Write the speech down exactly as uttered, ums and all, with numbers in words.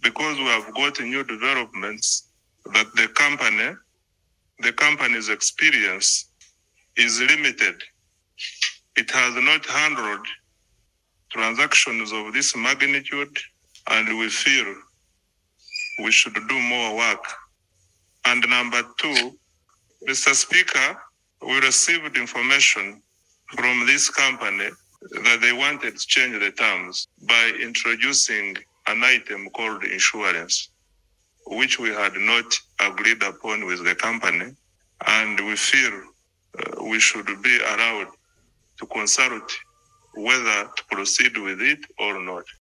because we have got new developments that the company, the company's experience is limited. It has not handled transactions of this magnitude, and we feel we should do more work. And number two, Mister Speaker, we received information from this company that they wanted to change the terms by introducing an item called insurance, which we had not agreed upon with the company, and we feel uh, we should be allowed to consult whether to proceed with it or not.